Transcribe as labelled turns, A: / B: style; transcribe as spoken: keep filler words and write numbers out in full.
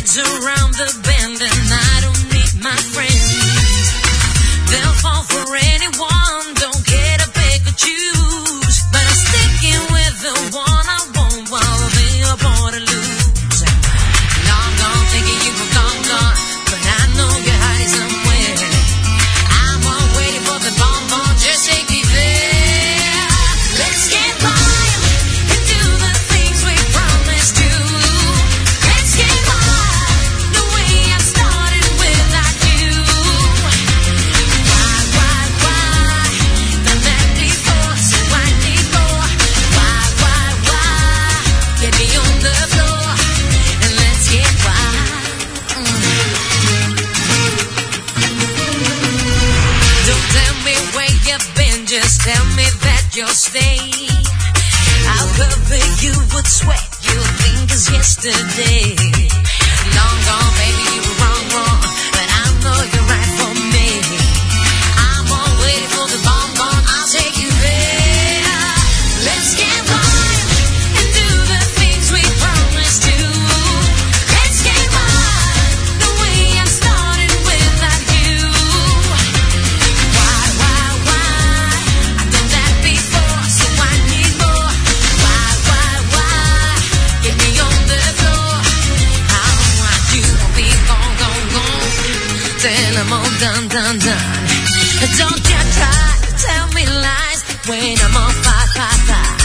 A: legs around the bend and I don't need my friends. They'll fall for anyone, don't get a pick or choose. But I'm sticking with the one I want while they are born to lose. Long gone thinking you were gone, gone, but I know you're hiding somewhere. I'm all waiting for the bomb, bomb, just take me there. Let's get wild and do the things we promised to. Let's get wild the way I started without you. Why, why, why? Done that before, so I need more. Why, why, why? Get me on the floor and let's get wild. Mm. Don't tell me where you've been, just tell me that you'll stay. I'll cover you with sweat, you'll think it's yesterday. Long gone, baby, you were wrong, wrong, but I know you're right for me. I'm all waiting for the bomb, bomb, I'll take you there. Let's get wild and do the things we promised to. Let's get wild the way I started without you. Why, why, why? I've done that before, so I need more. Why, why, why? Get me on the floor. How I do be gone, gone, gone. Till I'm all done, done, done. Don't you try to tell me lies when I'm on fire, fire, fire.